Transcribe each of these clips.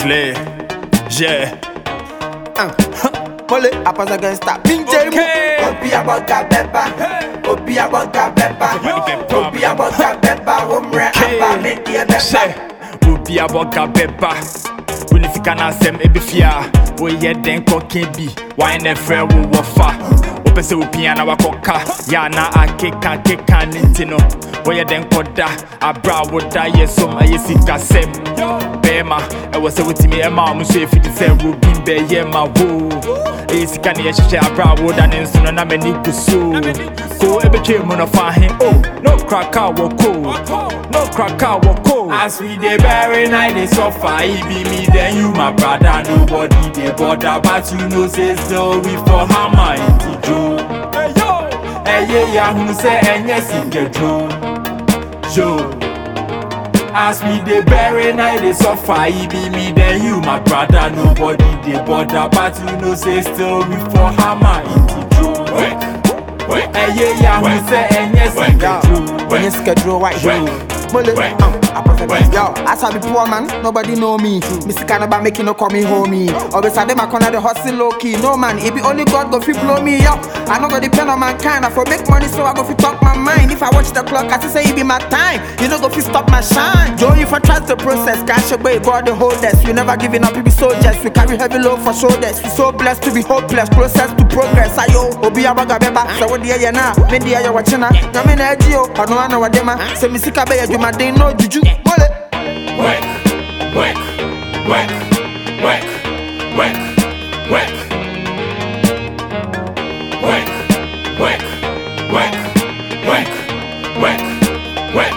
Slay, yeah. Mole, I pass against that. Okay. Obi abonka beba, Obi abonka beba, Obi abonka beba, Omre aba me die beba. Obi abonka beba. When if you can ask them, it be fear. Oh yeah, then cocaine be. Why never will wafa? Open se upiana wa koka. Ya na akeka nintino. Oh yeah, then koda. Abra woda yesom ayesika sem. Bema, I was a with me a mom say if you say Ruby be ye ma wo. Ayesika ni yeshe abra woda nenso na me ni kuso. Ko ebeche mu no fa hin. Oh, no cracker woko. No cracker woko. As we dey bury night dey suffer, it be me then you my brother. Nobody dey bother, but you know say still we for hammer into Joe. Hey yo, hey yeah, who say enye singejo, Joe. As we dey bury night dey suffer, it be me then you my brother. Nobody dey bother, but you know say still we for hammer into Joe. Hey yeah, who say enye singejo, when you schedule white here. Mole, yo, as I be poor man, nobody know me. Mr. Canaba making no call me homie. Always I dem a corner the hustle low key. No man, it be only God go fi blow me up. I no go depend on mankind. I for make money so I go fi talk my mind. If I watch the clock, I say it be my time. You no go fi stop my shine. Joe, if I trust the process, cash away, God the holders. You never giving up, you be soldiers. We carry heavy load for shoulders. We so blessed to be hopeless. Process to progress. Ayo, Obi abaga beba. So what the ya na? Me the ya watching na. Yami na ejio. I know what dem a. Say me sika be ya. My day no juju. Mole. Work, work, work, work, work, work, work, work, work, work, work, work.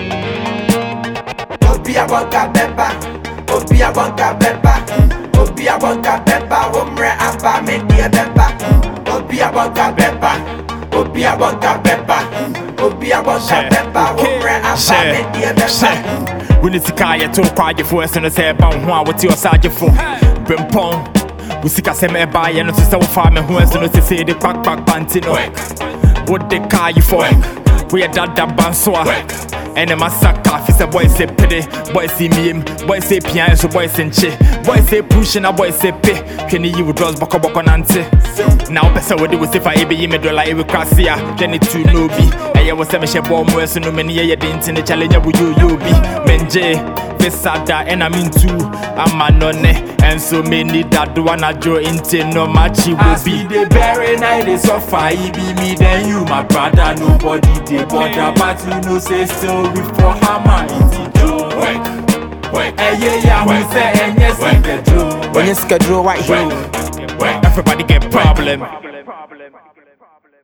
Obi abonka beba, Obi abonka beba, Obi abonka beba, Omre aba me die beba. Obi abonka beba, Obi abonka beba, Obi abonka beba, Omre aba me die beba. We need to call you to quiet for us and say about what you're side for. Brimpong, we see Cassam by and to sell farm and who has to say the pack pantino. What they call you for? We are that banswa. And a massacre, is a boy say pity, boy see me, boy say piano, so boy say che, boy say pushing, a boy say pay. Can you draws back up on auntie? Now, person would do if I be me, like it will cross here. Jenny to no be. I was a mission bomb, where so many years didn't in the challenge with you be. Menje, Vesada, and I'm into I'm a nonne, and so many that do wanna draw into no match. You will be the very night they suffer, it be me, then you, my brother. Nobody they bother, but you know, say still before hammer into Joe. Hey yeah, we say and yes, when you schedule white here. Everybody get problem.